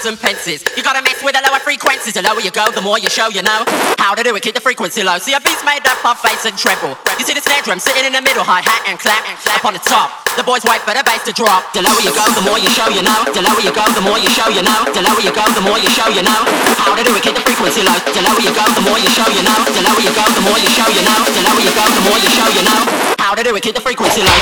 pounds and pences. You gotta mess with the lower frequencies. The lower you go, the more you show you know how to do it, keep the frequency low. See, a beat's made up of bass and treble. You see the snare drum sitting in the middle, hi-hat and clap up on the top. The boys wait for the bass to drop. The lower you go, the more you show you know. The lower you go, the more you show you know. The lower you go, the more you show you know how to do it, keep the frequency low. The lower you go, the more you show you know. The lower you go, the more you show you know. The lower you go, the more you show you know how to do it, keep the frequency low.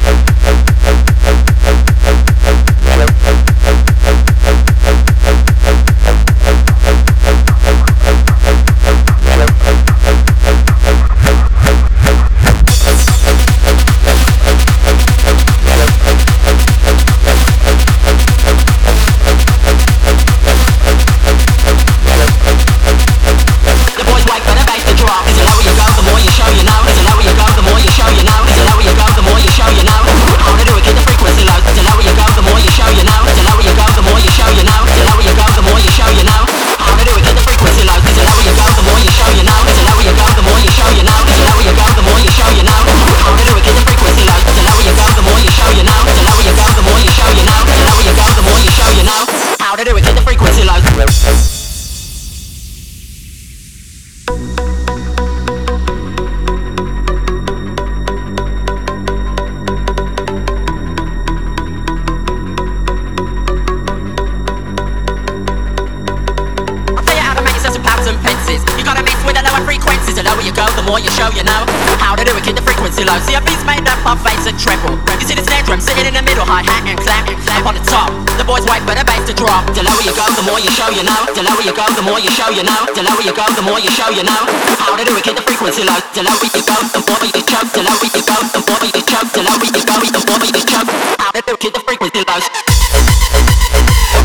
More you show you know how to do it, keep the frequency low. See, a beat's made up of bass and treble. You see the snare drum sitting in the middle, hi-hat and clap on the top. The boys wait for the bass to drop. The lower you go, the more you show you know. The lower you go, the more you show you know. The lower you go, the more you show you know how to do it, keep the frequency low. The lower you go, the more you choke. The lower you go, the more you choke. The lower you go, the more you choke. How to do it, keep the frequency low.